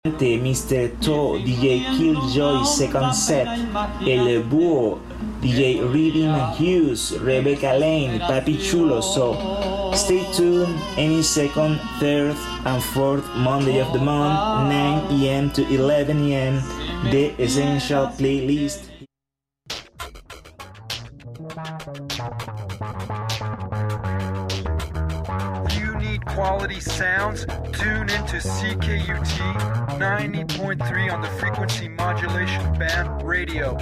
Mr. To, DJ Killjoy second set, El Búho, DJ Reading Hughes, Rebecca Lane, Papi Chulo. So stay tuned any second, third, and fourth Monday of the month, 9 a.m. to 11 a.m. The Essential Playlist. Quality sounds, tune into CKUT 90.3 on the frequency modulation band radio.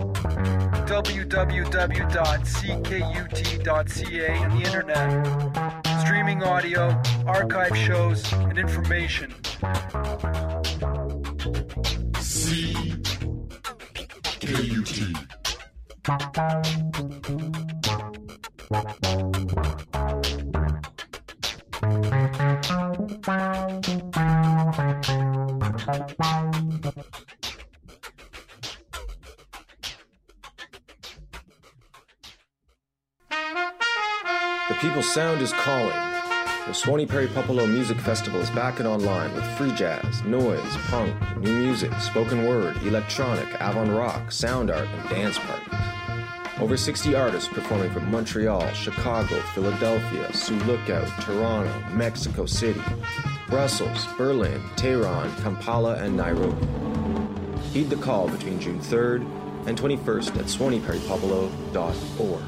www.ckut.ca on the internet. Streaming audio, archive shows, and information. CKUT. The People's Sound is calling. The Swanee Perry Popolo Music Festival is back and online with free jazz, noise, punk, new music, spoken word, electronic, avant-rock, sound art, and dance parties. Over 60 artists performing from Montreal, Chicago, Philadelphia, Sioux Lookout, Toronto, Mexico City, Brussels, Berlin, Tehran, Kampala, and Nairobi. Heed the call between June 3rd and 21st at swaneeperrypopolo.org.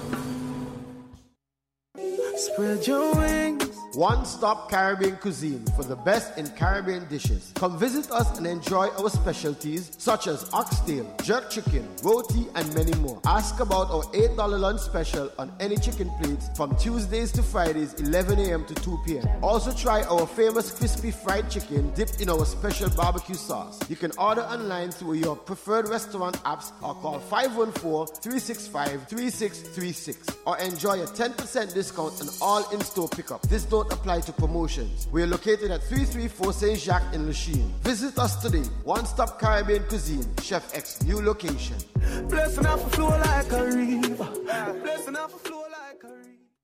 Spread your wings. One-stop Caribbean cuisine for the best in Caribbean dishes. Come visit us and enjoy our specialties such as oxtail, jerk chicken, roti, and many more. Ask about our $8 lunch special on any chicken plates from Tuesdays to Fridays, 11 a.m. to 2 p.m. Also try our famous crispy fried chicken dipped in our special barbecue sauce. You can order online through your preferred restaurant apps or call 514-365-3636 or enjoy a 10% discount on all in-store pickup. This don't apply to promotions. We are located at 334 Saint Jacques in Lachine. Visit us today. One-stop Caribbean cuisine. Chef X new location. Blessing off a flow like a river. Blessing off a flow like a river.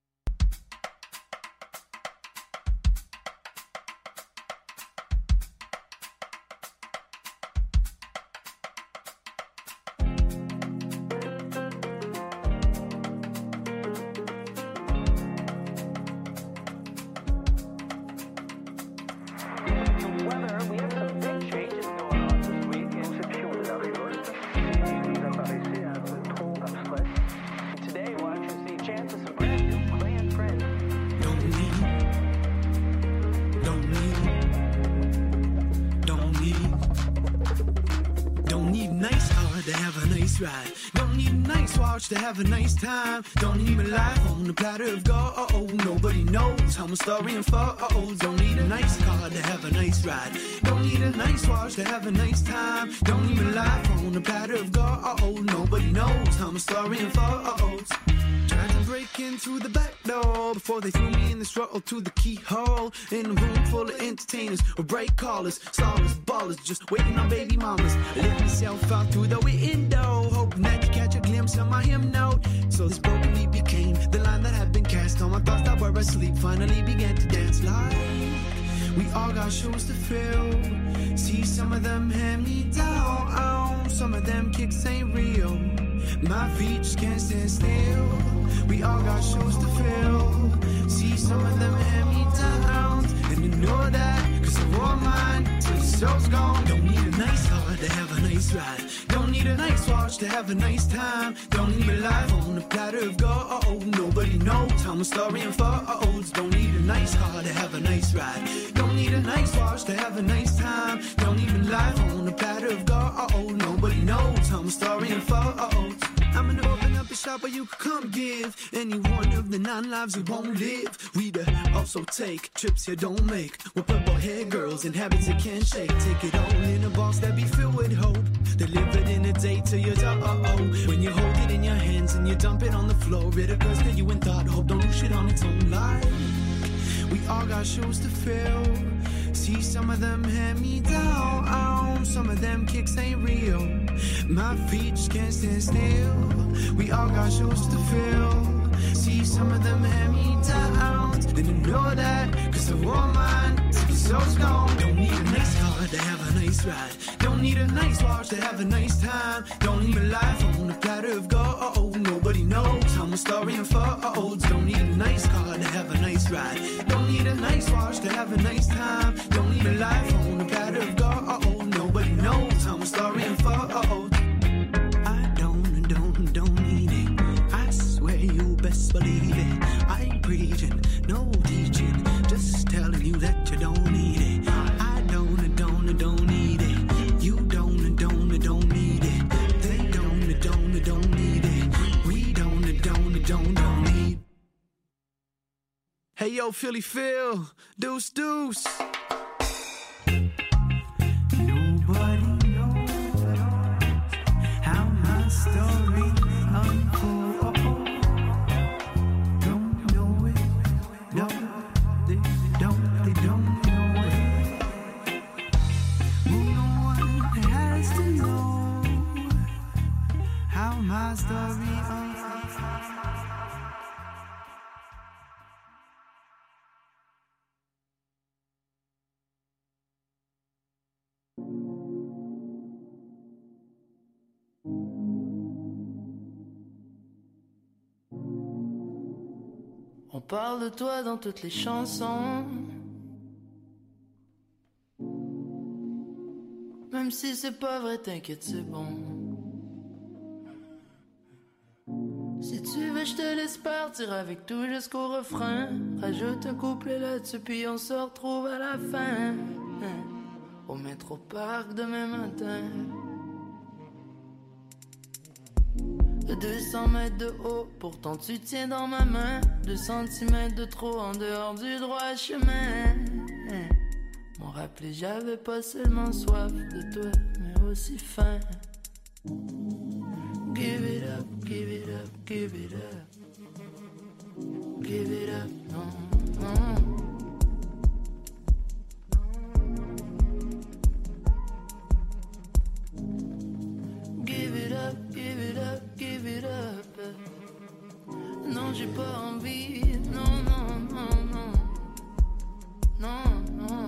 Ride. Don't need a nice watch to have a nice time. Don't need my life on a platter of gold. Nobody knows how my story unfolds. Don't need a nice car to have a nice ride. Don't need a nice watch to have a nice time. Don't need my life on a platter of gold. Nobody knows how my story unfolds. Tried to break in through the back door before they threw me in the struggle to the keyhole. In a room full of entertainers or bright callers, stars, ballers, just waiting on baby mamas. I let myself out through the window, hoping that you catch a glimpse of my hymn note. So this broken beat became the line that had been cast on my thoughts that were asleep. Finally began to dance like we all got shoes to fill. See, some of them hand me down, some of them kicks ain't real. My feet just can't stand still. We all got shoes to fill. See, some of them hand me down, and you know that, cause I wore mine till the soul's gone. Don't need a nice car to have a nice ride. Don't need a nice watch to have a nice time. Don't need my life on a platter of gold. Nobody knows how my story unfolds. Don't need a nice car to have a nice ride. Don't need a nice watch to have a nice time. Don't need my life on a platter of gold. Nobody knows how my story unfolds. I'm gonna open up a shop where you can come give any one of the 9 lives you won't live. We'd also take trips you don't make. With purple hair girls and habits you can't shake. Take it all in a box that be filled with hope. Delivered in a day to your door. When you hold it in your hands and you dump it on the floor. It occurs to you in thought. Hope don't lose shit on its own life. We all got shoes to fill. See, some of them hand me down, some of them kicks ain't real. My feet just can't stand still. We all got shoes to fill. See, some of them hand me down, didn't know that, cause I wore mine till the so stoned. Don't need a nice car to have a nice ride. Don't need a nice watch to have a nice time. Don't need a life on a platter of gold. Nobody knows how my story unfolds. Don't need a nice car to have a nice ride. Don't need a nice watch to have a nice time. Don't need a life on a platter of gold. Nobody knows how my story unfolds. I don't need it. I swear you best believe it. I ain't preaching, no teaching, just telling you that you don't need it. I don't need it. You don't need it. They don't need it. We don't need. Hey yo, Philly Phil, deuce deuce. Nobody knows how my story unfolds. Don't know it. No, they don't know it. No one has to know how my story unfolds. On parle de toi dans toutes les chansons, même si c'est pas vrai, t'inquiète, c'est bon. Si tu veux, je te laisse partir avec tout jusqu'au refrain. Rajoute un couplet là-dessus, puis on se retrouve à la fin. Au métro parc demain matin. 200 mètres de haut, pourtant tu tiens dans ma main. 2 centimètres de trop en dehors du droit chemin. M'ont rappelé, j'avais pas seulement soif de toi, mais aussi faim. Give it up, give it up, give it up. Give it up, non, non. Give it up, give it up, give it up. Non, j'ai pas envie, non, non, non, non. Non, non.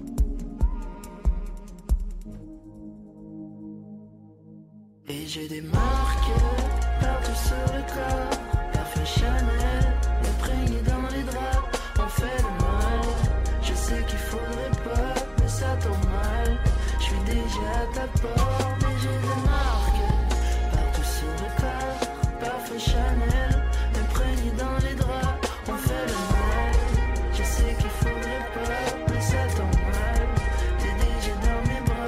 Et j'ai des marques partout sur le corps. Parfum Chanel, imprégné dans les draps. On fait le mal, je sais qu'il faudrait pas, mais ça tombe mal. Je suis déjà à ta porte, mais j'ai des marques partout sur le corps. Parfum Chanel, imprégné dans les draps. On fait le mal, je sais qu'il faudrait pas, mais ça tombe mal. T'es déjà dans mes bras.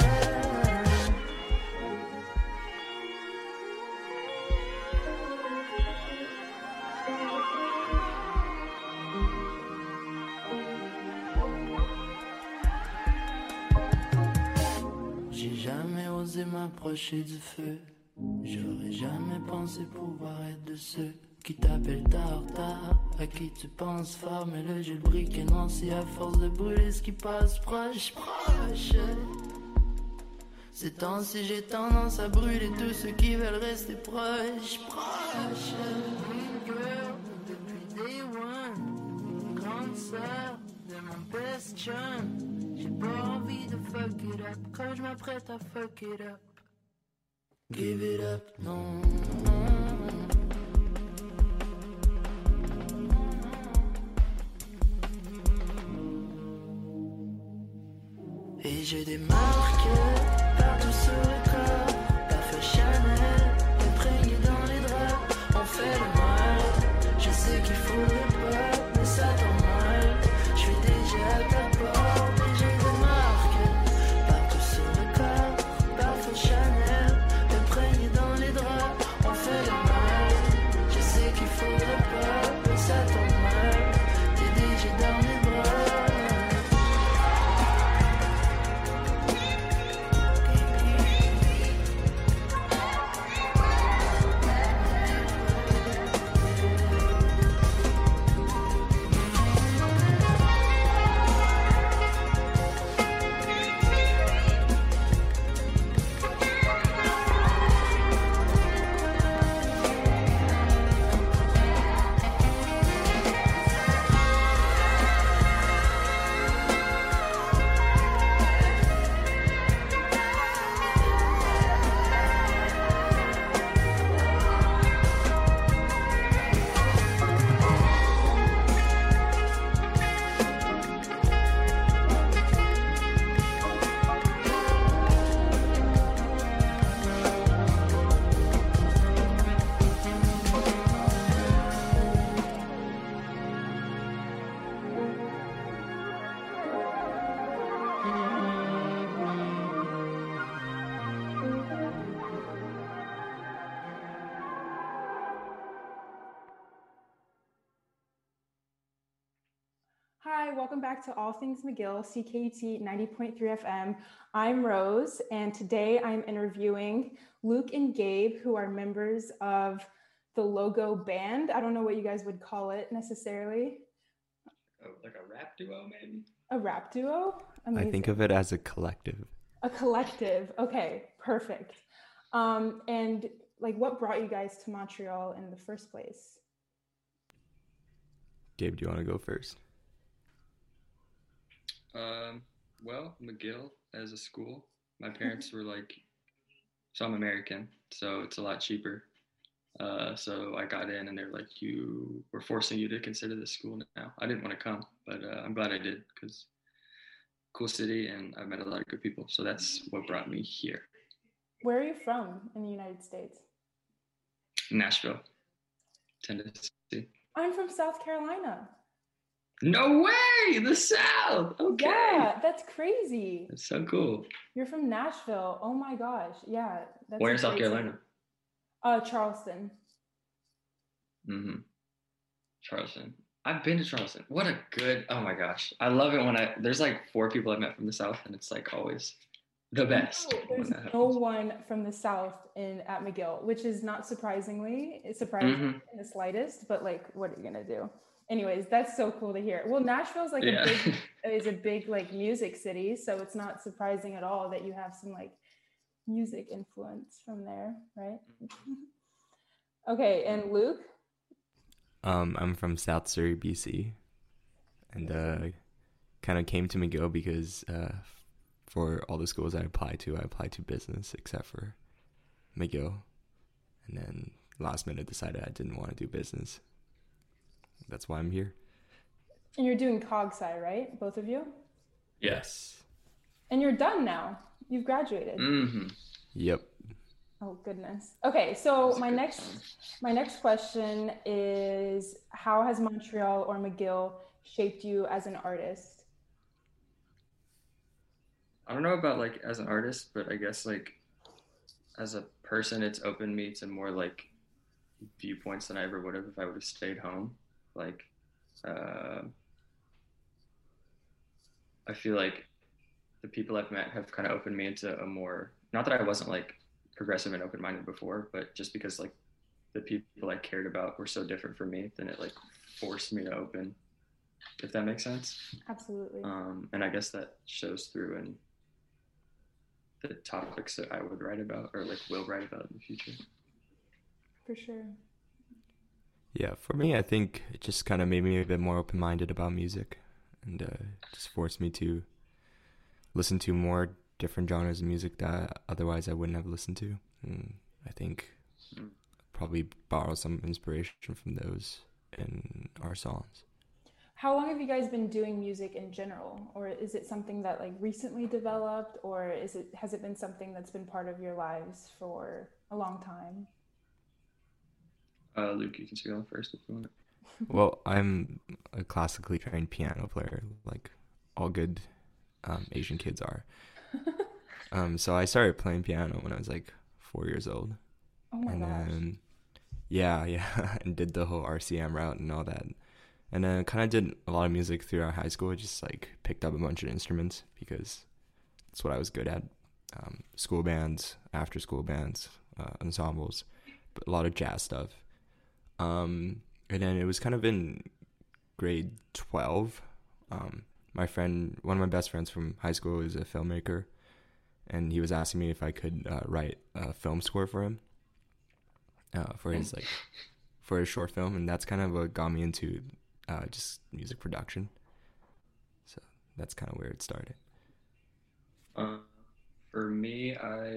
J'ai jamais osé m'approcher du feu. J'aurais jamais pensé pouvoir être de ceux qui t'appellent tard, à qui tu penses fort. Mais là j'ai le briquet noir, si à force de brûler ce qui passe proche. Ces temps-ci j'ai tendance à brûler tous ceux qui veulent rester proches. Girl, depuis day one, grande sœur de mon best chum. J'ai pas envie de fuck it up quand je m'apprête à fuck it up. Give it up, non. Et j'ai des marques partout sur le corps. Parfum Chanel, imprégné dans les draps. On fait le mal, je sais qu'il faudrait pas, mais ça tombe mal. Je suis déjà à ta porte, mais j'ai des marques partout sur le corps. Parfum Chanel, imprégné dans les draps. On fait le mal, je sais qu'il faudrait pas, mais ça tombe mal. T'es déjà dans mes bras. Hi, welcome back to All Things McGill, CKUT 90.3 FM. I'm Rose, and today I'm interviewing Luke and Gabe, who are members of the Logo Band. I don't know what you guys would call it necessarily. Oh, like a rap duo, maybe? A rap duo? Amazing. I think of it as a collective. A collective. Okay, perfect. And like, what brought you guys to Montreal in the first place? Gabe, do you want to go first? Well, McGill as a school, my parents were like, so I'm American, so it's a lot cheaper. So I got in and they're like, we're forcing you to consider this school now. I didn't want to come, but I'm glad I did because cool city and I've met a lot of good people. So that's what brought me here. Where are you from in the United States? Nashville, Tennessee. I'm from South Carolina. No way! The South! Okay. Yeah, that's crazy. That's so cool. You're from Nashville. Oh my gosh. Yeah. That's Where in South Carolina? Charleston. Mm-hmm. Charleston. I've been to Charleston. What a good, oh my gosh. I love it when there's like 4 people I've met from the South and it's like always the best. No, there's no one from the South at McGill, which is not surprisingly. It's surprising in the slightest, but like, what are you going to do? Anyways, that's so cool to hear. Well, Nashville's like a big like music city, so it's not surprising at all that you have some like music influence from there, right? Okay, and Luke? I'm from South Surrey, BC, and kind of came to McGill because for all the schools I applied to business except for McGill, and then last minute decided I didn't want to do business. That's why I'm here. And you're doing Cog-Sci, right? Both of you? Yes. And you're done now. You've graduated. Mm-hmm. Yep. Oh goodness. Okay, so my next question is, how has Montreal or McGill shaped you as an artist? I don't know about like as an artist, but I guess like as a person, it's opened me to more like viewpoints than I ever would have if I would have stayed home. Like, I feel like the people I've met have kind of opened me into a more, not that I wasn't like progressive and open-minded before, but just because like the people I cared about were so different from me, then it like forced me to open, if that makes sense. Absolutely. And I guess that shows through in the topics that I would write about or like will write about in the future. For sure. Yeah, for me, I think it just kind of made me a bit more open-minded about music and just forced me to listen to more different genres of music that otherwise I wouldn't have listened to. And I think probably borrow some inspiration from those in our songs. How long have you guys been doing music in general? Or is it something that like recently developed, or has it been something that's been part of your lives for a long time? Luke, you can speak on first if you want. Well, I'm a classically trained piano player, like all good Asian kids are. So I started playing piano when I was like 4 years old. Oh my gosh. Then, yeah, and did the whole RCM route and all that. And then kind of did a lot of music throughout high school. Just like picked up a bunch of instruments because that's what I was good at. School bands, after school bands, ensembles, but a lot of jazz stuff. And then it was kind of in grade 12. My friend, one of my best friends from high school, is a filmmaker, and he was asking me if I could write a film score for him, for his short film, and that's kind of what got me into just music production. So that's kind of where it started. For me,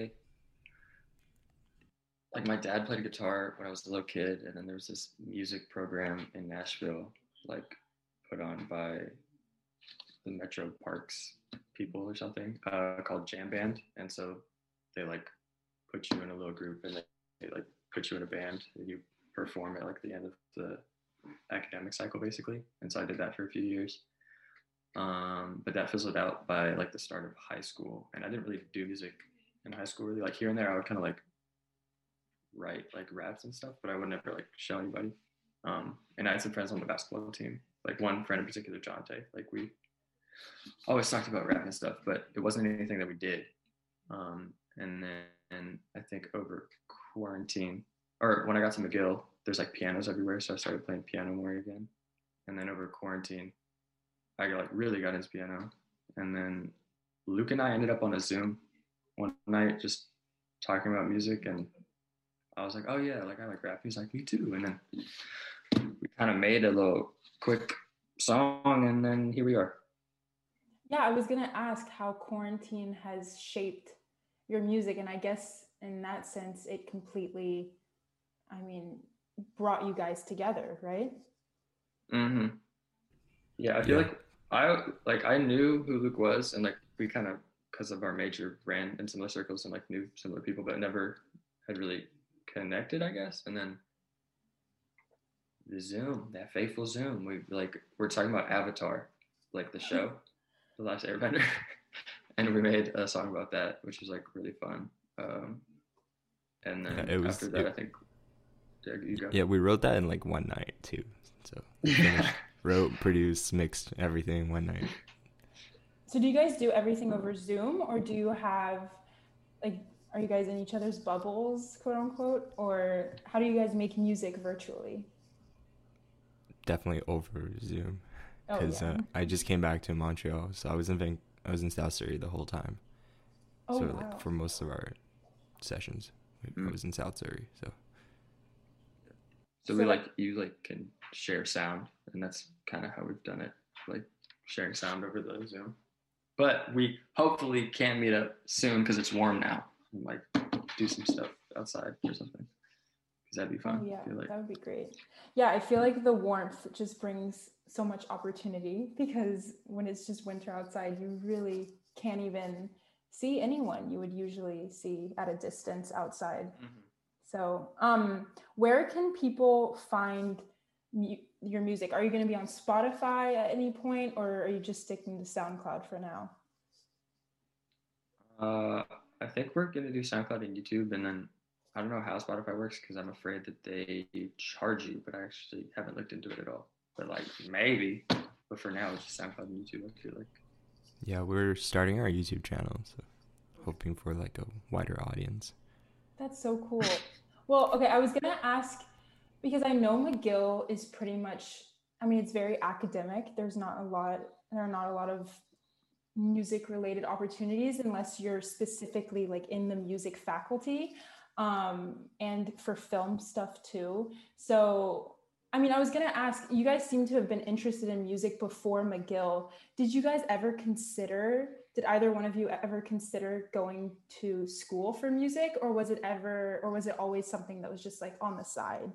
my dad played guitar when I was a little kid, and then there was this music program in Nashville, like put on by the Metro Parks people or something, called Jam Band. And so they like put you in a little group and they like put you in a band and you perform at like the end of the academic cycle basically. And so I did that for a few years. But that fizzled out by like the start of high school, and I didn't really do music in high school really. Like here and there I would kind of like write like raps and stuff, but I would never like show anybody. And I had some friends on the basketball team, like one friend in particular, Jonte. Like we always talked about rap and stuff, but it wasn't anything that we did. And then I think over quarantine, or when I got to McGill, there's like pianos everywhere, so I started playing piano more again. And then over quarantine, I really got into piano. And then Luke and I ended up on a Zoom one night just talking about music, and I was like, oh yeah, like I like rap. He's like, me too. And then we kind of made a little quick song, and then here we are. Yeah, I was gonna ask how quarantine has shaped your music, and I guess in that sense it completely, brought you guys together, right? Yeah, I feel like I knew who Luke was, and like we kind of, because of our major, ran in similar circles and like knew similar people, but never had really connected, I guess. And then the Zoom, that fateful Zoom, we're talking about Avatar, like the show, The Last Airbender, and we made a song about that, which was like really fun. And then after that, I think, you go. Yeah, we wrote that in like one night too. So we finished, wrote, produced, mixed everything one night. So do you guys do everything over Zoom, or do you have, like, are you guys in each other's bubbles, quote unquote, or how do you guys make music virtually? Definitely over Zoom, because I just came back to Montreal, so I was in South Surrey the whole time. Oh, so wow. like for most of our sessions, I was in South Surrey. So we you can share sound, and that's kind of how we've done it, like sharing sound over the Zoom. But we hopefully can meet up soon because it's warm now, and like do some stuff outside or something, because that'd be fun. Oh, yeah, that would be great. Yeah, I feel like the warmth just brings so much opportunity, because when it's just winter outside, you really can't even see anyone you would usually see at a distance outside. So where can people find your music? Are you going to be on Spotify at any point, or are you just sticking to SoundCloud for now? I think we're going to do SoundCloud and YouTube, and then I don't know how Spotify works because I'm afraid that they charge you, but I actually haven't looked into it at all. But like maybe, but for now it's just SoundCloud and YouTube, I feel like. Yeah, we're starting our YouTube channel, so hoping for like a wider audience. That's so cool. Well, okay, I was going to ask, because I know McGill is pretty much, it's very academic. There are not a lot of music related opportunities unless you're specifically like in the music faculty, and for film stuff too. So, I was going to ask, you guys seem to have been interested in music before McGill. Did either one of you ever consider going to school for music, or was it always something that was just like on the side?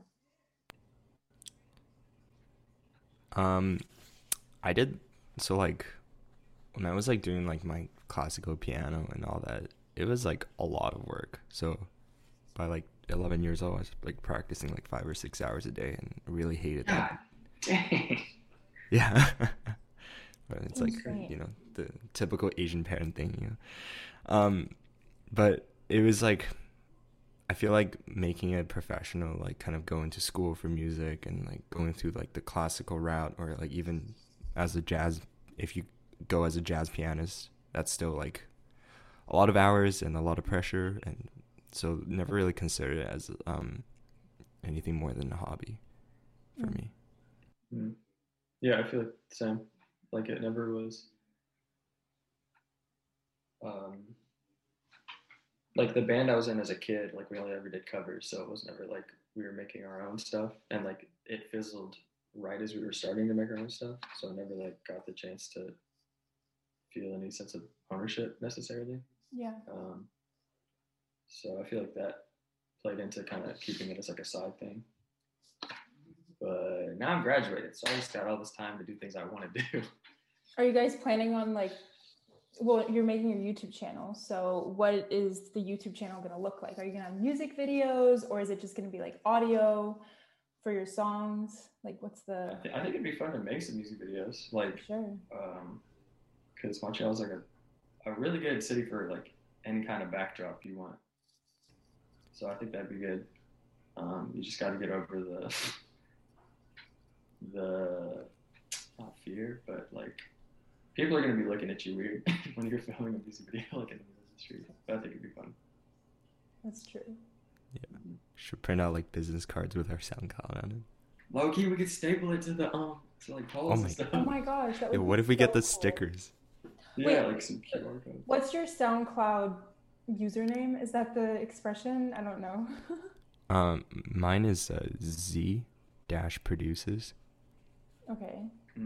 I did. So like when I was like doing like my classical piano and all that, it was like a lot of work. So by like 11 years old, I was like practicing like 5 or 6 hours a day, and I really hated that. Dang. Yeah. But it's like, the typical Asian parent thing, but it was like, I feel like making it professional, like kind of going to school for music and like going through like the classical route, or like even as a jazz, if you go as a jazz pianist, that's still like a lot of hours and a lot of pressure, and so never really considered it as anything more than a hobby for me. Yeah, I feel like the same. Like it never was like the band I was in as a kid, like we only ever did covers, so it was never like we were making our own stuff, and like it fizzled right as we were starting to make our own stuff, so I never like got the chance to feel any sense of ownership necessarily. Yeah. So I feel like that played into kind of keeping it as like a side thing. But now I'm graduated, so I just got all this time to do things I want to do. Are you guys planning on you're making your YouTube channel, so what is the YouTube channel going to look like? Are you going to have music videos, or is it just going to be like audio for your songs? Like what's the... I think it'd be fun to make some music videos, like, sure. Because Montreal is like a really good city for like any kind of backdrop you want. So I think that'd be good. You just got to get over the not fear, but like people are gonna be looking at you weird when you're filming a music video like in the middle of the street. But I think it'd be fun. That's true. Yeah. Should print out like business cards with our SoundCloud on it. Low key, we could staple it to the to like poles and stuff. Oh my gosh, that would Yeah, what if we get the stickers? Yeah, like some QR codes. What's your SoundCloud username? Is that the expression? I don't know. Mine is Z-produces. Okay.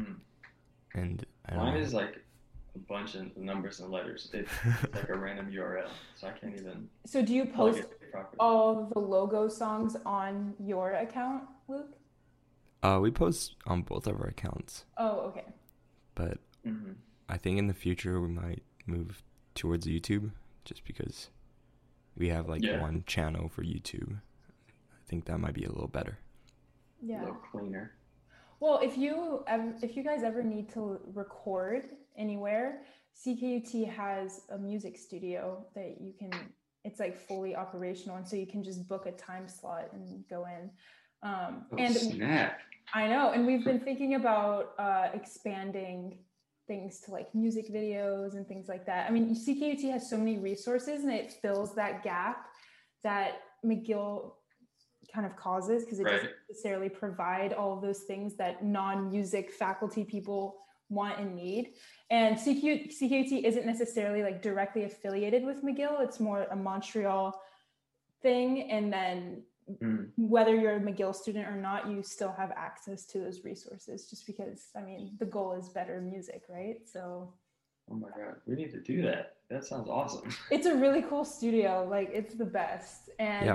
And I don't Mine know. is like a bunch of numbers and letters. It's like a random URL, so I can't even. So do you plug post it properly. all the logo songs on your account, Luke? We post on both of our accounts, Oh, okay. but I think in the future we might move towards YouTube, just because we have like one channel for YouTube. I think that might be a little better. Yeah. A little cleaner. Well, if you guys ever need to record anywhere, CKUT has a music studio that you can. It's like fully operational, and so you can just book a time slot and go in. And snap! I know, and we've been thinking about expanding things to like music videos and things like that. I mean, CKUT has so many resources, and it fills that gap that McGill kind of causes, because it doesn't necessarily provide all of those things that non-music faculty people want and need. And CKUT isn't necessarily like directly affiliated with McGill. It's more a Montreal thing. And then whether you're a McGill student or not, you still have access to those resources, just because, I mean, the goal is better music, right? So. Oh my God, we need to do that. That sounds awesome. It's a really cool studio. Like, it's the best. And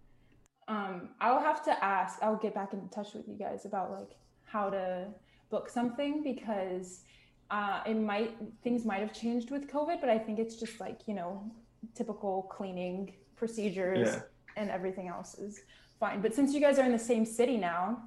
I'll have to ask, I'll get back in touch with you guys about like how to book something, because things might have changed with COVID, but I think it's just like, you know, typical cleaning procedures and everything else is fine. But since you guys are in the same city now,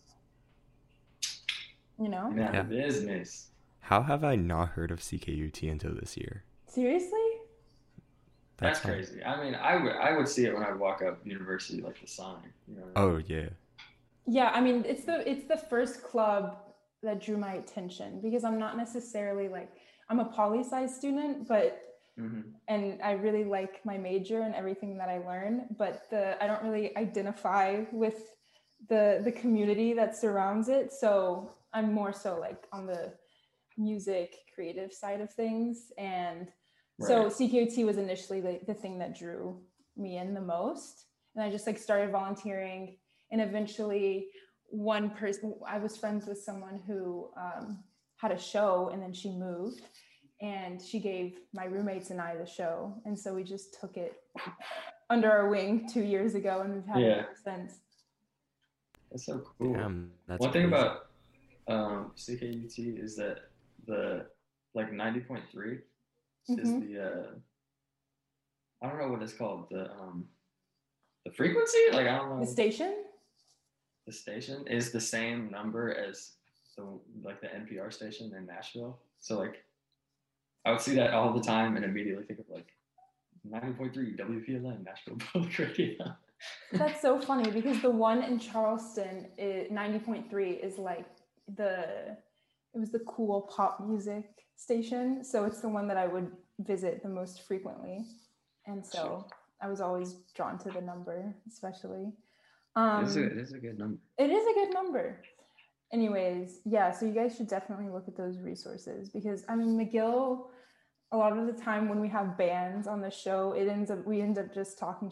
you know. Yeah. Business. How have I not heard of CKUT until this year? Seriously? That's crazy. I mean, I would see it when I walk up university, like the sign. You know. Oh yeah. Yeah, I mean, it's the first club that drew my attention, because I'm not necessarily like, I'm a poli-sci student, but and I really like my major and everything that I learn, but I don't really identify with the community that surrounds it. So I'm more so like on the music creative side of things. And so CKUT was initially the thing that drew me in the most. And I just like started volunteering, and eventually one person, I was friends with someone who had a show, and then she moved, and she gave my roommates and I the show. And so we just took it under our wing 2 years ago, and we've had it ever since. That's so cool. That's one thing about CKUT is that the like 90.3 is the I don't know what it's called, the frequency, like I don't know, the station is the same number as the NPR station in Nashville. So like I would see that all the time and immediately think of like 90.3 WPLN, Nashville Public Radio. That's so funny, because the one in Charleston, 90.3 is like it was the cool pop music station. So it's the one that I would visit the most frequently. And so I was always drawn to the number, especially. It is a good number. It is a good number. Anyways, yeah, so you guys should definitely look at those resources, because I mean, McGill, a lot of the time when we have bands on the show, we end up just talking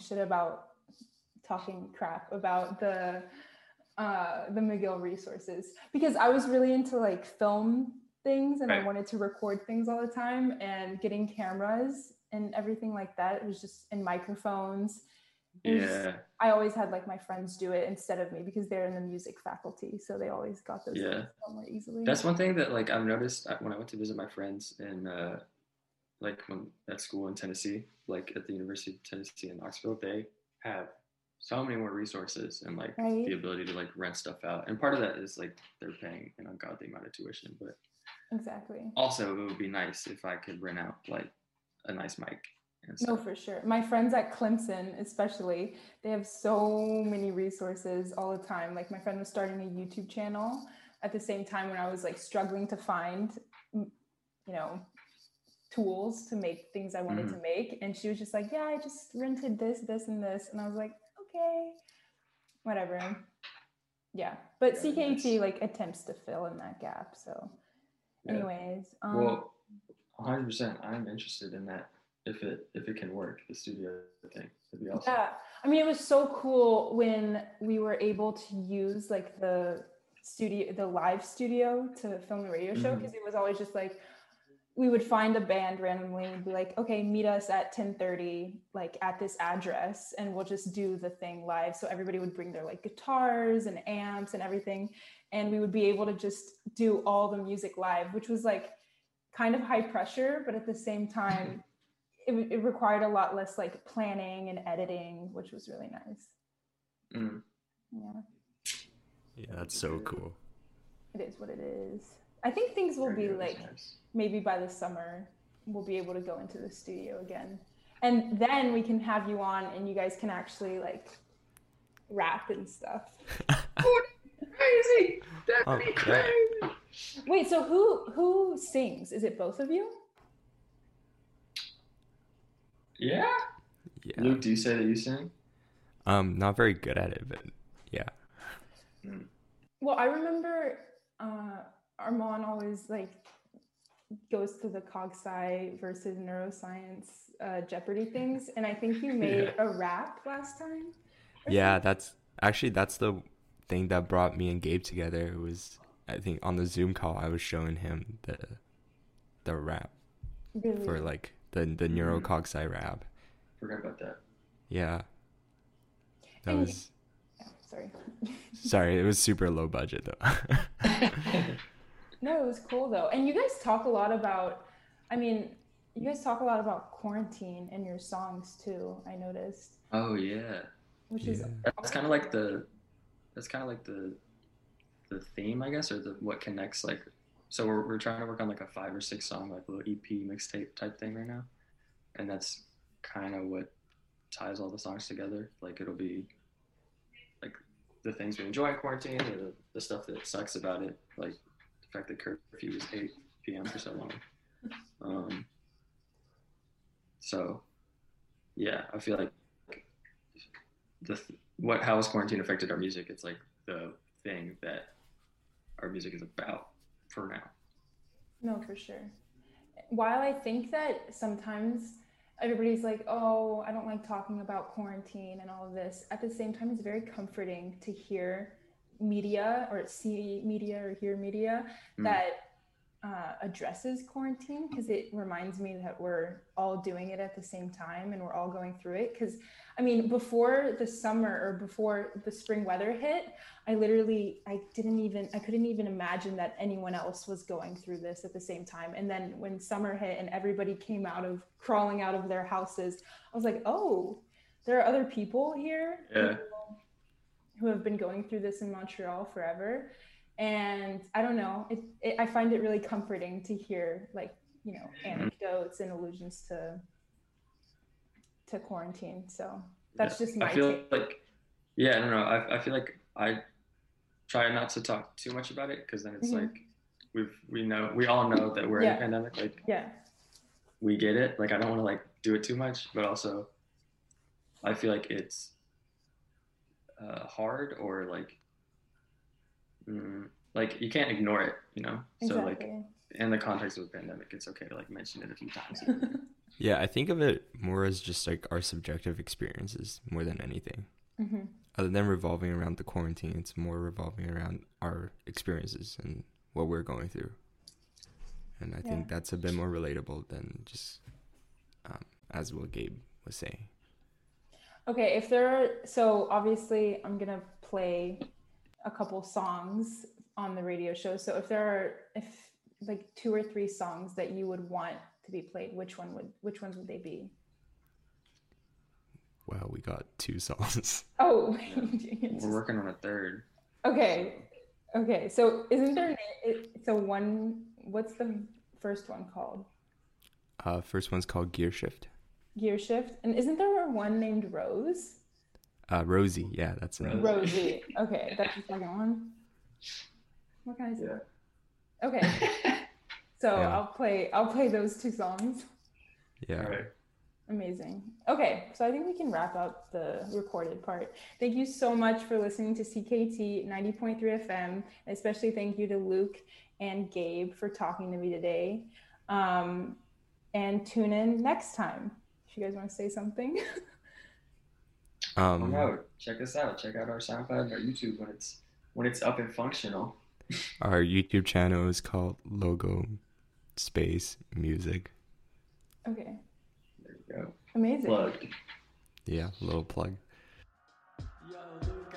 crap about the McGill resources, because I was really into like film things, and I wanted to record things all the time, and getting cameras and everything like that. It was just in microphones. I always had like my friends do it instead of me, because they're in the music faculty, so they always got those things more easily. That's one thing that like I've noticed when I went to visit my friends in at school in Tennessee, like at the University of Tennessee in Knoxville. They have so many more resources and like the ability to like rent stuff out, and part of that is like they're paying an ungodly amount of tuition, but also it would be nice if I could rent out like a nice mic. No, for sure. My friends at Clemson, especially, they have so many resources all the time. Like my friend was starting a YouTube channel at the same time when I was like struggling to find, tools to make things I wanted to make. And she was just like, yeah, I just rented this, and this. And I was like, okay, whatever. Yeah. But CKUT like attempts to fill in that gap. So anyways. Well, 100%. I'm interested in that. If it can work, the studio thing, it'd be awesome. Yeah, I mean, it was so cool when we were able to use like the live studio to film the radio show, because it was always just like we would find a band randomly and be like, okay, meet us at 10:30, like at this address, and we'll just do the thing live. So everybody would bring their like guitars and amps and everything, and we would be able to just do all the music live, which was like kind of high pressure, but at the same time. It required a lot less like planning and editing, which was really nice. Yeah, that's so cool. It is what it is. I think things will be like, maybe by the summer, we'll be able to go into the studio again. And then we can have you on and you guys can actually like rap and stuff. Crazy! That'd be crazy! Wait, so who sings? Is it both of you? Yeah. Luke, do you say that you sing? Not very good at it, but yeah. Well, I remember Armand always like goes to the CogSci versus neuroscience Jeopardy things, and I think you made a rap last time. Yeah, that's the thing that brought me and Gabe together. It was, I think, on the Zoom call I was showing him the rap for like the NeuroCogSci rap. Forgot about that. Yeah. Sorry, it was super low budget though. No, it was cool though. And you guys talk a lot about quarantine in your songs too, I noticed. Oh yeah. Which is that's kind of like the theme, I guess, or what connects, like, so we're trying to work on like a 5 or 6 song like little EP mixtape type thing right now, and that's kind of what ties all the songs together. Like it'll be like the things we enjoy in quarantine, or the stuff that sucks about it, like the fact that curfew is 8 p.m. for so long. So yeah, I feel like how has quarantine affected our music? It's like the thing that our music is about for now. No, for sure. While I think that sometimes everybody's like, oh, I don't like talking about quarantine and all of this, at the same time, it's very comforting to hear media or see media or hear media that addresses quarantine, because it reminds me that we're all doing it at the same time and we're all going through it. Because I mean, before the summer or before the spring weather hit, I couldn't even imagine that anyone else was going through this at the same time. And then when summer hit and everybody came crawling out of their houses, I was like, oh, there are other people here who have been going through this in Montreal forever. And I don't know, I find it really comforting to hear, like, anecdotes and allusions to quarantine. So that's just my take. Like, yeah, I don't know. I feel like I try not to talk too much about it, because then it's like we all know that we're in a pandemic. Like, we get it. Like, I don't want to like do it too much, but also I feel like it's hard, or like you can't ignore it, Exactly. So like in the context of a pandemic, it's okay to like mention it a few times. Yeah, I think of it more as just like our subjective experiences more than anything. Other than revolving around the quarantine, it's more revolving around our experiences and what we're going through. And I think that's a bit more relatable than just as what Gabe was saying. Okay, so obviously I'm gonna play a couple songs on the radio show. So if like 2 or 3 songs that you would want to be played, which ones would they be? Well, we got 2 songs. Oh, we're working on a 3rd. Okay. So isn't there? What's the first one called? First one's called Gear Shift. Gear Shift, and isn't there one named Rose? Rosie, yeah, that's it. Rosie. Okay, that's the second one. What can I say? Yeah. Okay. So yeah. I'll play those 2 songs. Yeah. All right. Amazing. Okay, so I think we can wrap up the recorded part. Thank you so much for listening to CKT 90.3 FM, and especially thank you to Luke and Gabe for talking to me today. And tune in next time. If you guys want to say something. Check us out. Check out our SoundCloud and our YouTube when it's up and functional. Our YouTube channel is called Logo Space Music. Okay. There you go. Amazing. Plugged. Yeah, little plug. Yo, Luke,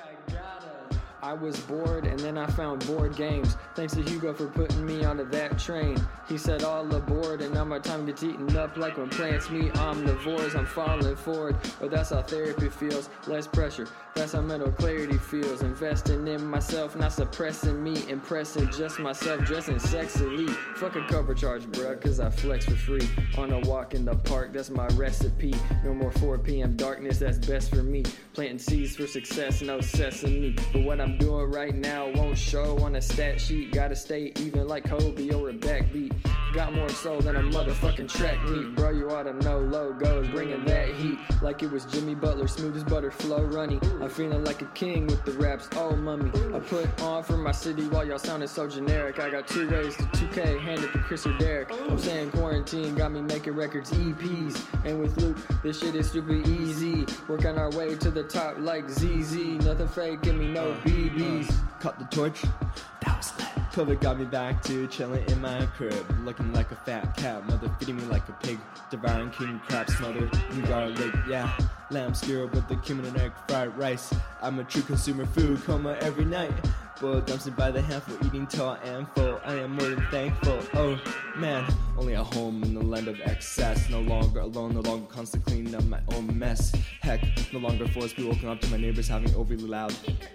I was bored and then I found board games. Thanks to Hugo for putting me onto that train. He said all aboard and now my time gets eaten up like when plants meet omnivores. I'm falling forward, but that's how therapy feels. Less pressure, that's how mental clarity feels. Investing in myself, not suppressing me. Impressing just myself, dressing sexily. Fuck a cover charge, bruh, cause I flex for free. On a walk in the park, that's my recipe. No more 4 p.m. darkness, that's best for me. Planting seeds for success, no sesame. But what I'm doing right now won't show on a stat sheet. Gotta stay even like Kobe or a backbeat. Got more soul than a motherfucking track meet. Bro, you oughta know logos, bringing that heat. Like it was Jimmy Butler, smooth as butter, flow runny. I'm feeling like a king with the raps, oh mummy. I put on for my city while y'all sounding so generic. I got 2 ways to 2K, hand it to Chris or Derek. I'm saying quarantine got me making records, EPs. And with Luke, this shit is super easy. Working our way to the top like ZZ. Nothing fake, give me no BBs. Cut the torch, that was lit. COVID got me back to chilling in my crib, looking like a fat cat, mother feeding me like a pig, devouring king crab smothered in garlic, yeah. Lamb skewer with the cumin and egg fried rice. I'm a true consumer food coma every night. Boiled dumpster by the handful, eating till I am full. I am more than thankful. Oh man, only at home in the land of excess. No longer alone, no longer constantly cleaning up my own mess. Heck, no longer forced to be woken up to my neighbors having overly loud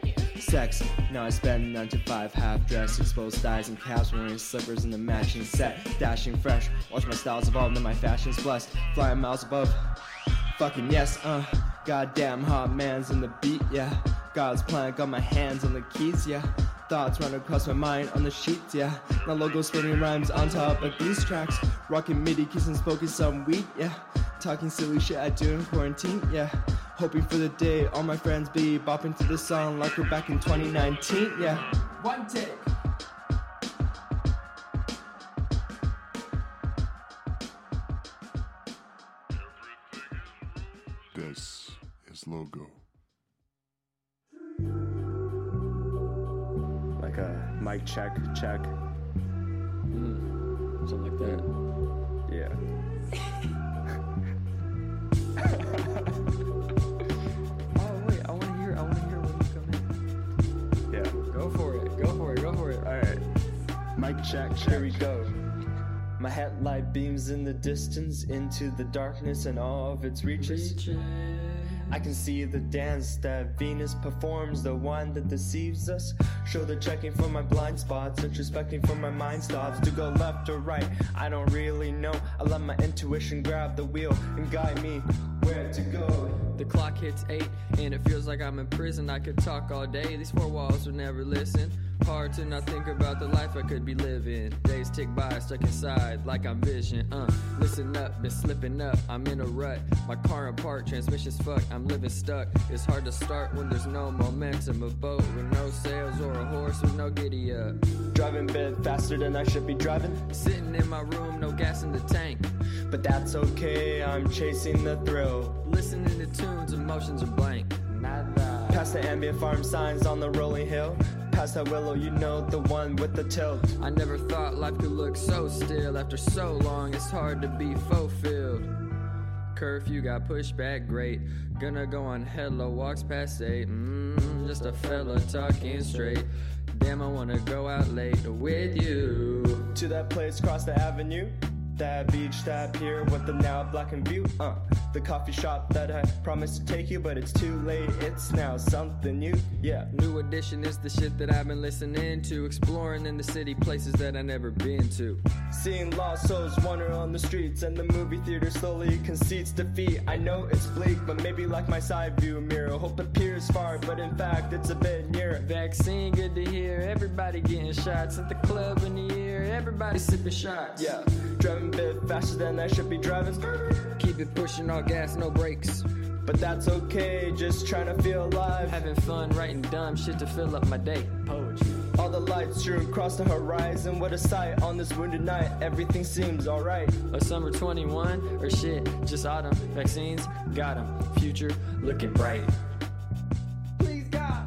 sex. Now I spend 9 to 5, half dressed, exposed thighs and calves, wearing slippers in the matching set, dashing fresh. Watch my styles evolve, and my fashion's blessed, flying miles above. Fucking yes, goddamn hot man's in the beat, yeah. God's plan, got my hands on the keys, yeah. Thoughts run across my mind on the sheets, yeah. My logo spinning rhymes on top of these tracks. Rocking MIDI, kissing, smoking some weed, yeah. Talking silly shit I do in quarantine, yeah. Hoping for the day all my friends be bopping to this song like we're back in 2019, yeah. One take. This is Logo. Like a mic check. Something like that. Yeah. Oh wait, I wanna hear when you come in. Yeah. Go for it. Alright. Mic check, here we go. My headlight beams in the distance into the darkness and all of its reaches. I can see the dance that Venus performs, the one that deceives us. Shoulder checking for my blind spots, introspecting for my mind stops. To go left or right, I don't really know. I let my intuition grab the wheel and guide me where to go. The clock hits 8 and it feels like I'm in prison. I could talk all day, these 4 walls would never listen. Hard to not think about the life I could be living. Days tick by, stuck inside like I'm vision. Listen up, been slipping up, I'm in a rut. My car apart, transmission's fucked, I'm living stuck. It's hard to start when there's no momentum. A boat with no sails or a horse with no giddy up. Driving a bit faster than I should be driving. Sitting in my room, no gas in the tank. But that's okay, I'm chasing the thrill. Listening to tunes, emotions are blank. Nada. Past the ambient farm signs on the rolling hill. Past that willow, you know, the one with the tilt. I never thought life could look so still. After so long, it's hard to be fulfilled. Curfew got pushed back, great. Gonna go on hello, walks past 8. Just a fella talking straight. Damn, I wanna go out late with you. To that place across the avenue. that beach, that pier with the now blackened view. The coffee shop that I promised to take you, but it's too late. It's now something new. Yeah. New Edition is the shit that I've been listening to, exploring in the city places that I never been to. Seeing lost souls wander on the streets, and the movie theater slowly concedes defeat. I know it's bleak, but maybe like my side view mirror, hope appears far, but in fact it's a bit near. Vaccine, good to hear. Everybody getting shots at the club in the air. Everybody sipping shots. Yeah, driving a bit faster than I should be driving. Keep it pushing, all gas, no brakes. But that's okay, just trying to feel alive. Having fun, writing dumb shit to fill up my day. Poetry. All the lights strewn across the horizon. What a sight on this wounded night. Everything seems alright. A summer 21, or shit, just autumn. Vaccines, got 'em. Future, looking bright. Please, God.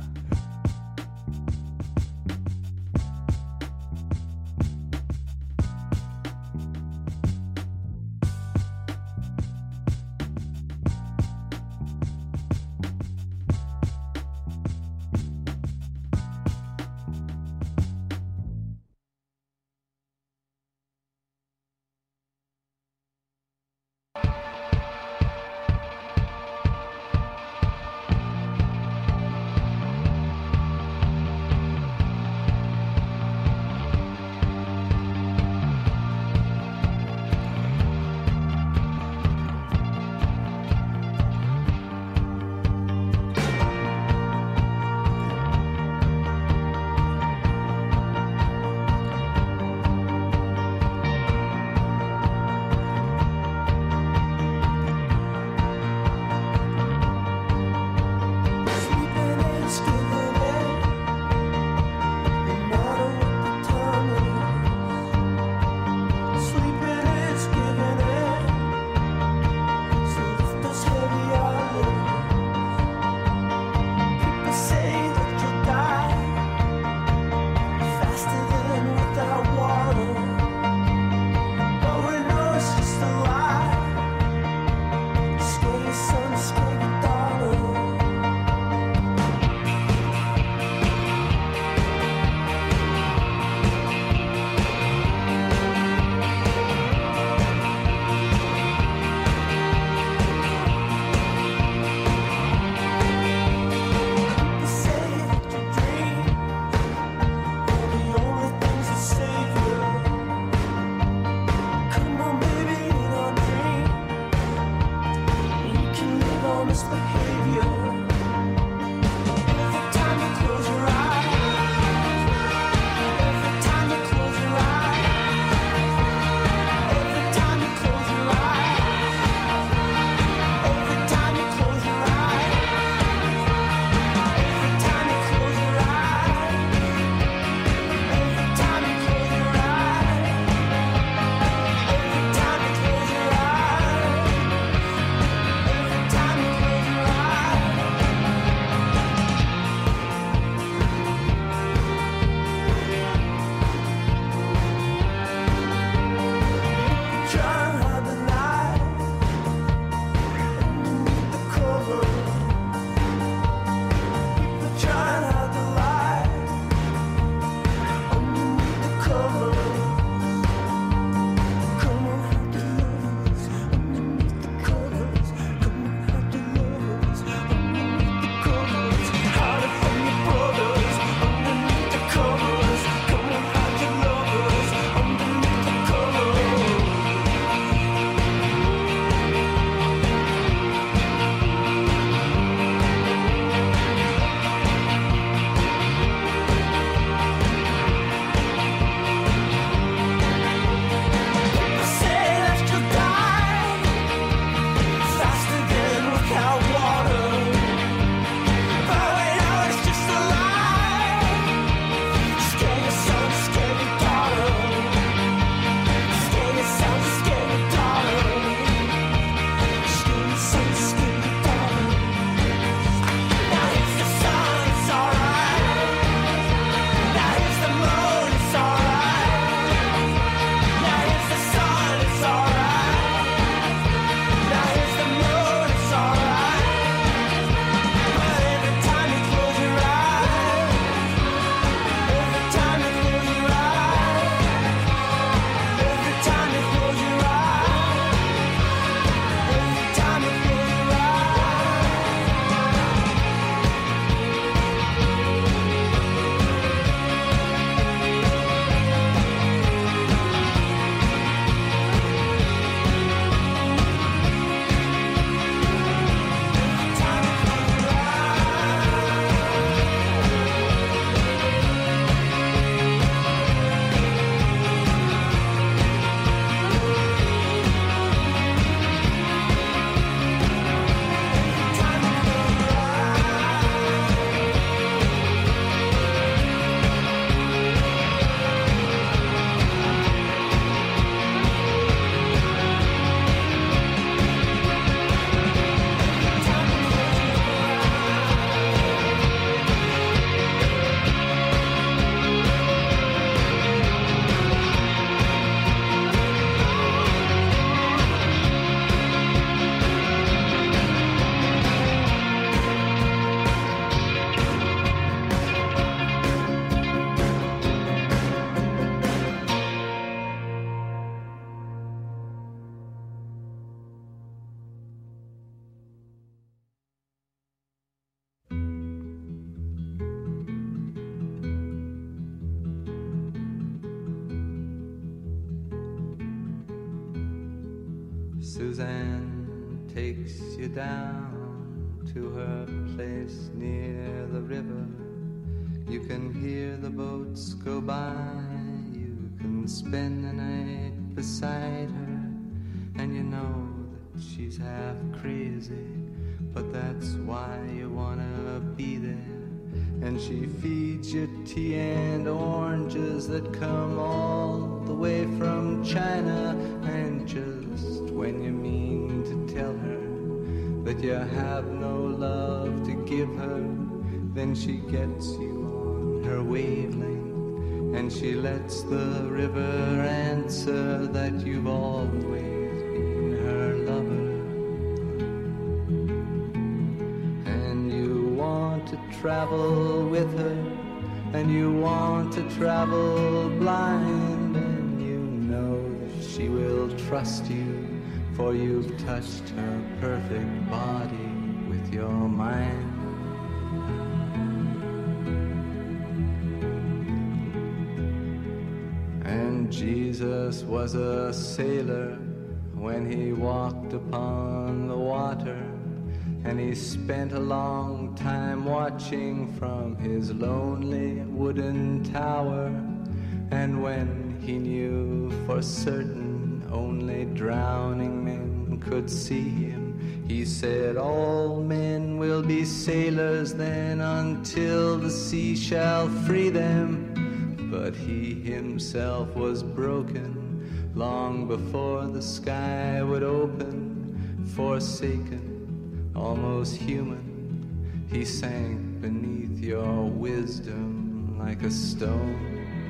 Suzanne takes you down to her place near the river. You can hear the boats go by. You can spend the night beside her. And you know that she's half crazy, but that's why you wanna be there. And she feeds you tea and oranges that come all the way from China. And just when you mean to tell her that you have no love to give her, then she gets you on her wavelength, and she lets the river answer that you've always been her lover. And you want to travel with her, and you want to travel blind, and you know that she will trust you, for you've touched her perfect body with your mind. And Jesus was a sailor when he walked upon the water, and he spent a long time watching from his lonely wooden tower. And when he knew for certain only drowning men could see him, he said, all men will be sailors then until the sea shall free them. But he himself was broken long before the sky would open. Forsaken, almost human, he sank beneath your wisdom like a stone.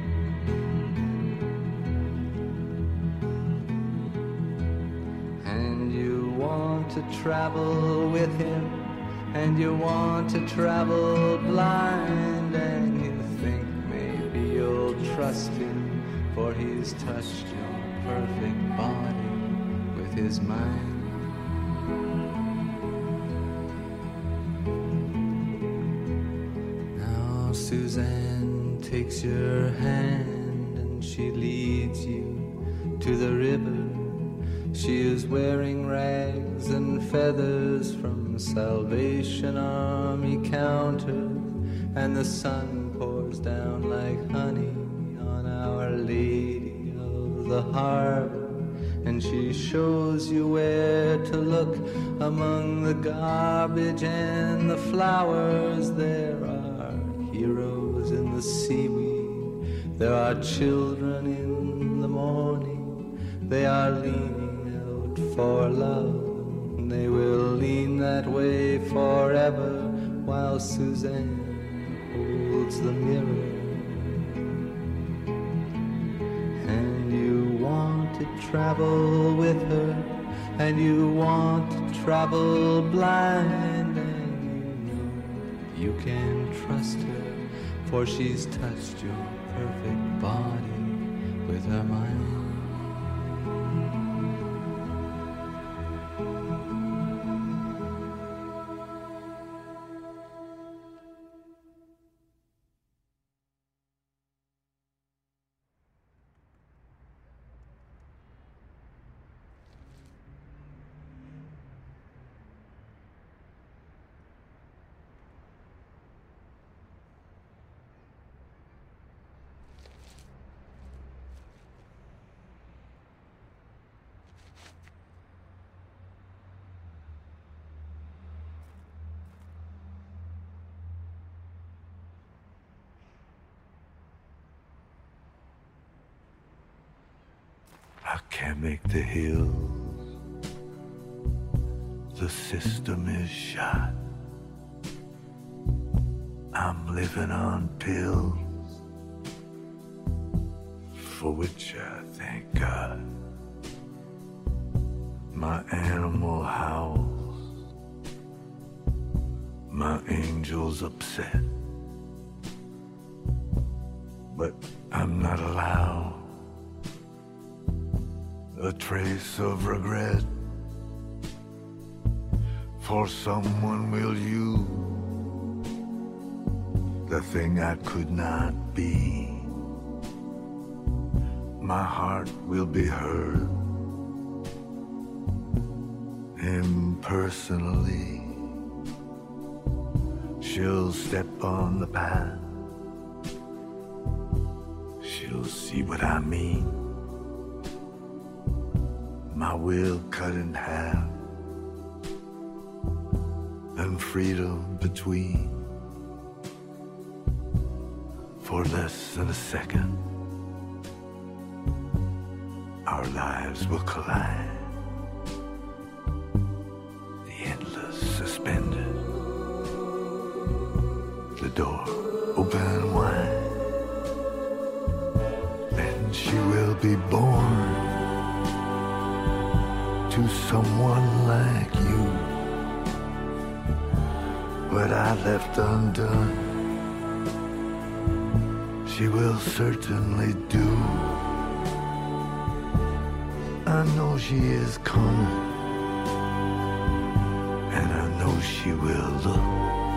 And you want to travel with him, and you want to travel blind, and you think maybe you'll trust him, for he's touched your perfect body with his mind. Now Suzanne takes your hand and she leads you to the river. She is wearing rags and feathers from Salvation Army counters, and the sun pours down like honey on Our Lady of the Harbor. And she shows you where to look among the garbage and the flowers. There are heroes in the seaweed, there are children in the morning. They are leaning out for love, and they will lean that way forever while Suzanne holds the mirror. And you want to travel with her, and you want to travel blind, and you know you can trust her, for she's touched your perfect body with her mind. I can't make the hills. The system is shot. I'm living on pills, for which I thank God. My animal howls, my angel's upset, but I'm not allowed a trace of regret, for someone will use the thing I could not be. My heart will be heard impersonally. She'll step on the path. She'll see what I mean. My will cut in half, and freedom between. For less than a second, our lives will collide. The endless suspended, the door open wide. Then she will be born to someone like you. What I left undone, she will certainly do. I know she is coming, and I know she will look,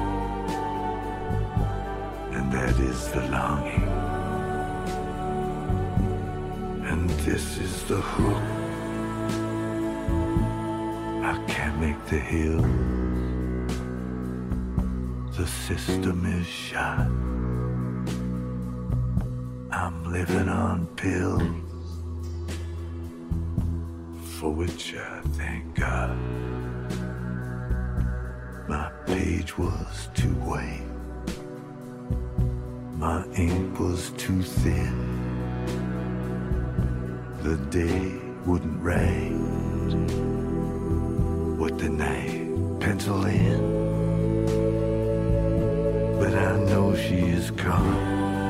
and that is the longing, and this is the hook. I can't make the hill. The system is shot. I'm living on pills, for which I thank God. My page was too white, my ink was too thin. The day wouldn't write what the night pencil in. But I know she is coming,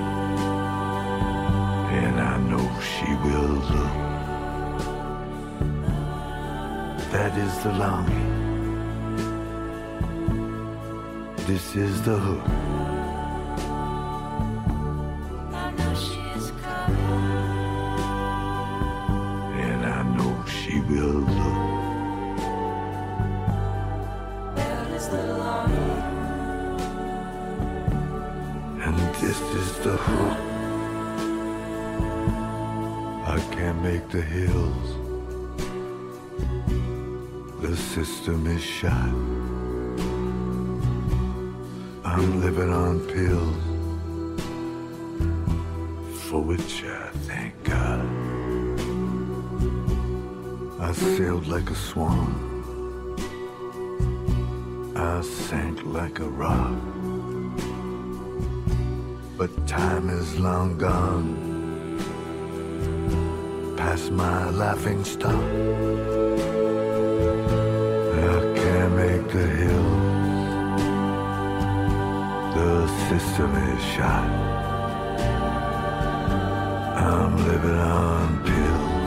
and I know she will look. That is the longing. This is the hook. I know she is coming, and I know she will look. that is the longing. And this is the hook. I can't make the hills. The system is shot. I'm living on pills, for which I thank God. I sailed like a swan. I sank like a rock. But time is long gone, past my laughing stock. I can't make the hill. The system is shot. I'm living on pills,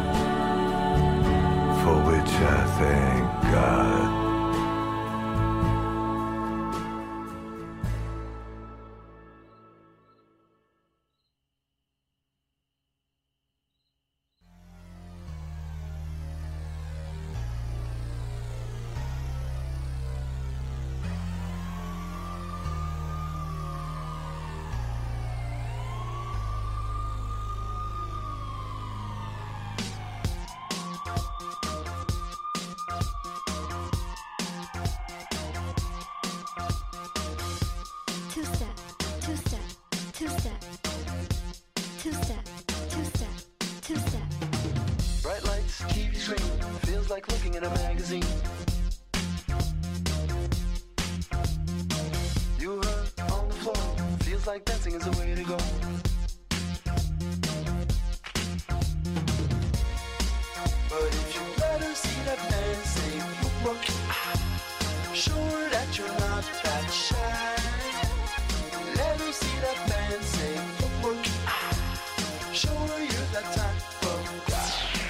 for which I thank God. Two-step, two-step, two-step, two-step, two-step, two-step. Bright lights, TV screen, feels like looking at a magazine. You hurt on the floor, feels like dancing is the way to go. But if you let her see that man say, look, show her that you're not that shy. Let her see that man say, look, show her you're that type of guy.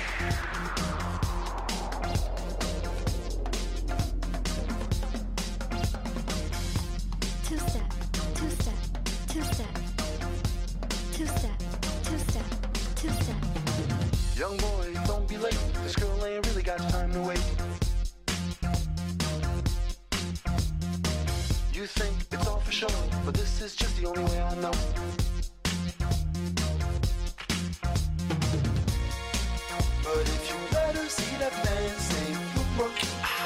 Two-step, two-step, two-step, two-step, two-step, two-step. Young boy, don't be late. This girl ain't really got time to wait. You think it's all for show, but this is just the only way I know. But if you let her see that man say, look,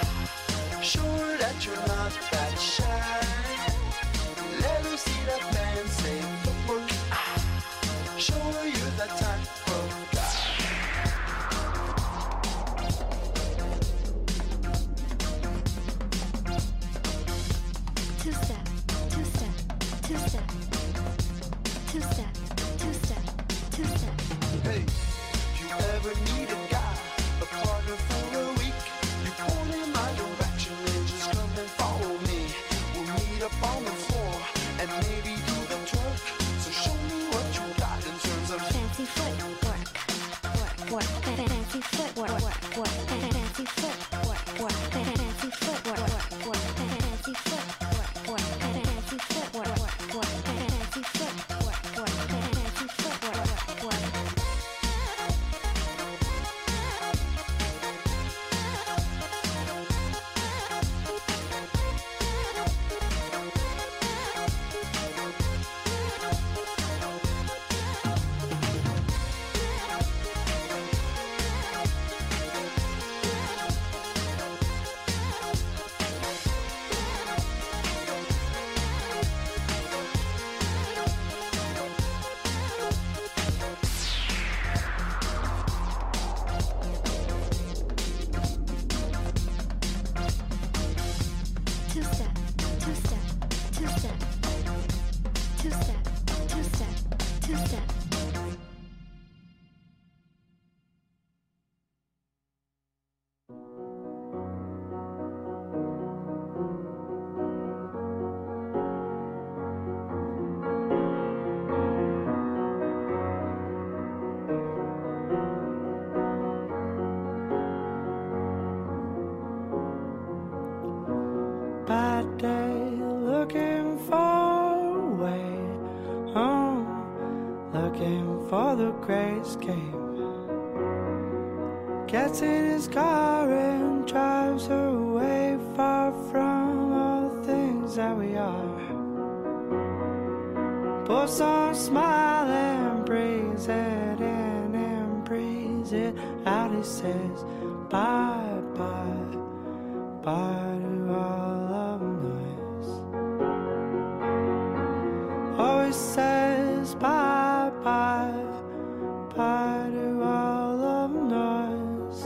two-step, two-step, two-step, two-step, two-step, two-step. Hey, if you ever need a guy, a partner for a week, you point in my direction and just come and follow me. We'll meet up on the floor and maybe do the twerk. So show me what you got in terms of fancy footwork, work, fancy footwork, work, fancy footwork, work, fancy footwork, work, fancy footwork, work, fancy footwork, work, fancy footwork, work, fancy footwork, work. Two-step, two-step, two-step, two-step, two-step, two-step. Bad day, looking for a way home, looking for the great escape. Gets in his car and drives away, far from all the things that we are. Puts on a smile and breathes it in and breathes it out. He says bye bye, bye to all of noise. Always says bye bye, bye to all of noise.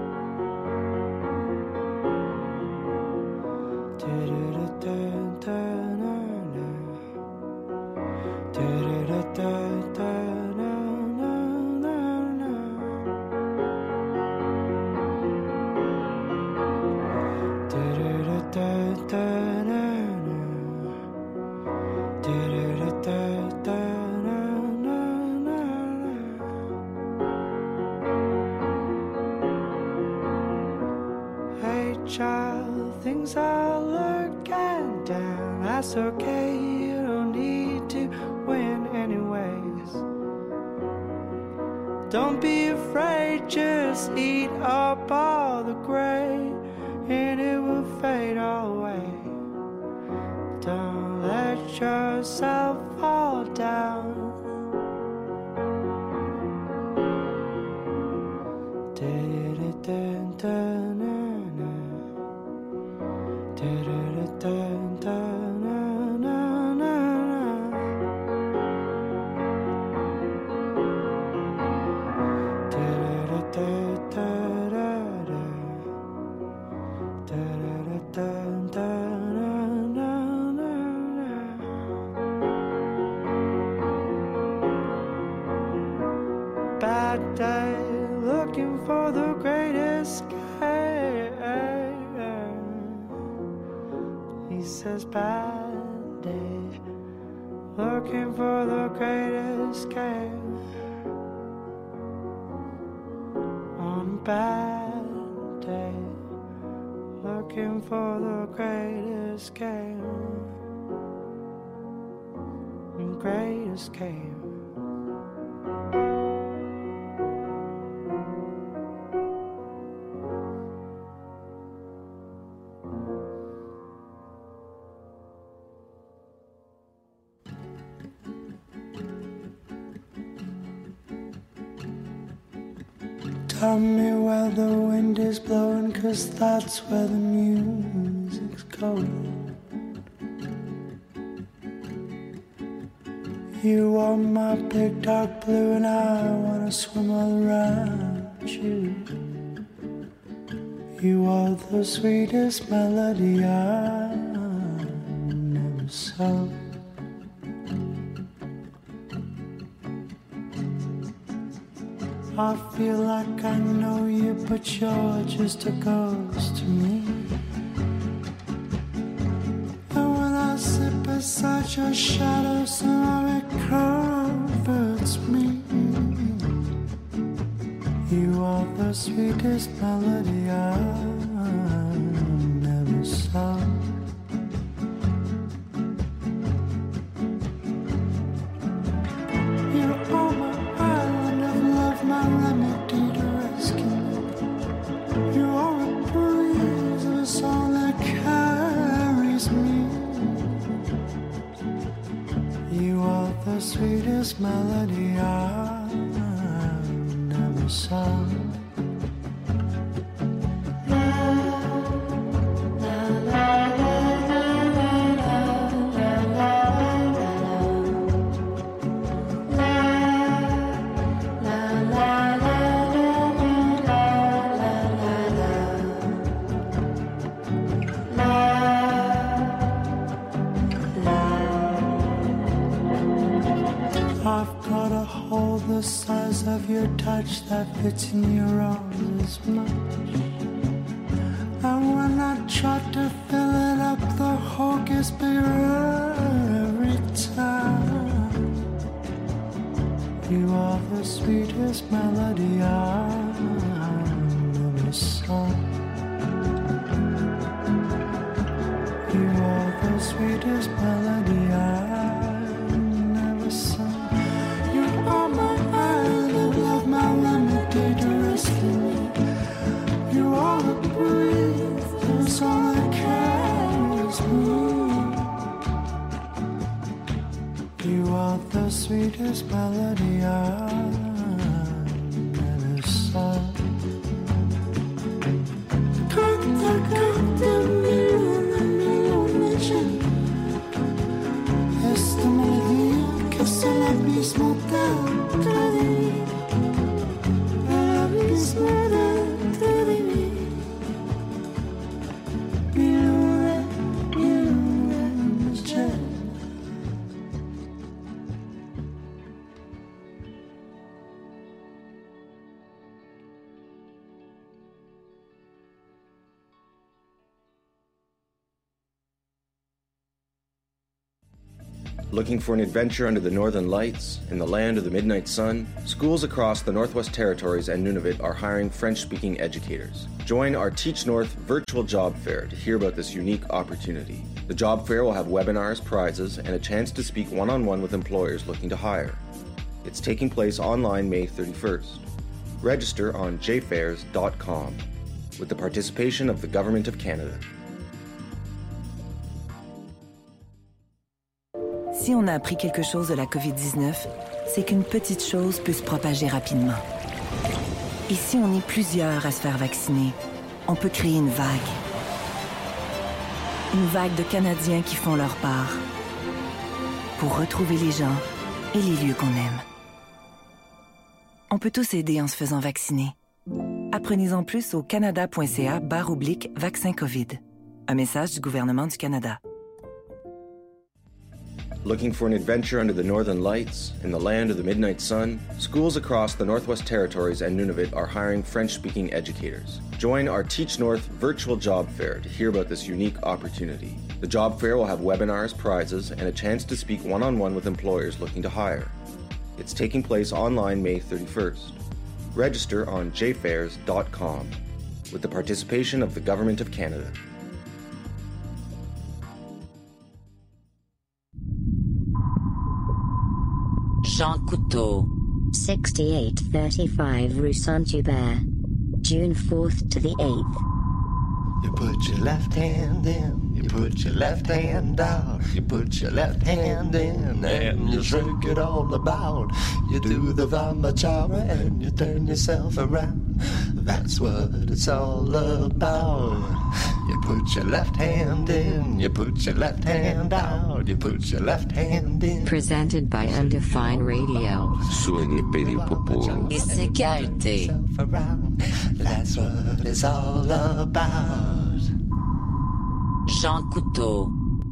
Hey child, things are looking down. That's okay, you don't need to win anyways. Don't be afraid, just eat up all the gray and it will fade all away. Don't let yourself fall down. Bad day, looking for the great escape. He says bad day, looking for the great escape. On a bad day, looking for the great escape. Great escape. Tell me where the wind is blowing, 'cause that's where the music's going. You are my big dark blue and I wanna swim all around you. You are the sweetest melody I know. so. I feel like I know you, but you're just a ghost to me. And when I sit beside your shadow, somehow it comforts me. You are the sweetest melody I never sung. You are my island of love, my remedy to rescue me. You are a breeze of a song that carries me. You are the sweetest melody I've never sung. The size of your touch that fits in your arms as much. And when I try to fill it up, the hole gets bigger every time. You are the sweetest melody I've ever sung. You are the sweetest melody I've never sung. You are my island of love, my remedy to rescue me. You are the breeze, the song that carries me. You are the sweetest melody I've ever sung. Canta mi luna, esta melodía que solo el mismo dentro de mí, el mismo dentro de mí. Mi luna llena. Looking for an adventure under the northern lights, in the land of the midnight sun? Schools across the Northwest Territories and Nunavut are hiring French-speaking educators. Join our Teach North virtual job fair to hear about this unique opportunity. The job fair will have webinars, prizes, and a chance to speak one-on-one with employers looking to hire. It's taking place online May 31st. Register on jfairs.com with the participation of the Government of Canada. Si on a appris quelque chose de la COVID-19, c'est qu'une petite chose peut se propager rapidement. Et si on est plusieurs à se faire vacciner, on peut créer une vague. Une vague de Canadiens qui font leur part pour retrouver les gens et les lieux qu'on aime. On peut tous aider en se faisant vacciner. Apprenez-en plus au canada.ca/vaccin COVID. Un message du gouvernement du Canada. Looking for an adventure under the northern lights, in the land of the midnight sun? Schools across the Northwest Territories and Nunavut are hiring French-speaking educators. Join our Teach North virtual job fair to hear about this unique opportunity. The job fair will have webinars, prizes, and a chance to speak one-on-one with employers looking to hire. It's taking place online May 31st. Register on jfairs.com with the participation of the Government of Canada. Jean Couteau, 6835 Rue Saint-Hubert, June 4th to the 8th. You put your left hand in, you put your left hand out, you put your left hand in and you shake it all about. You do the Vamachara and you turn yourself around. That's what it's all about. You put your left hand in, you put your left hand out, you put your left hand in. Presented by Undefined Radio. Suoni per il popolo. Et sécurité. That's what it's all about. Jean Couteau.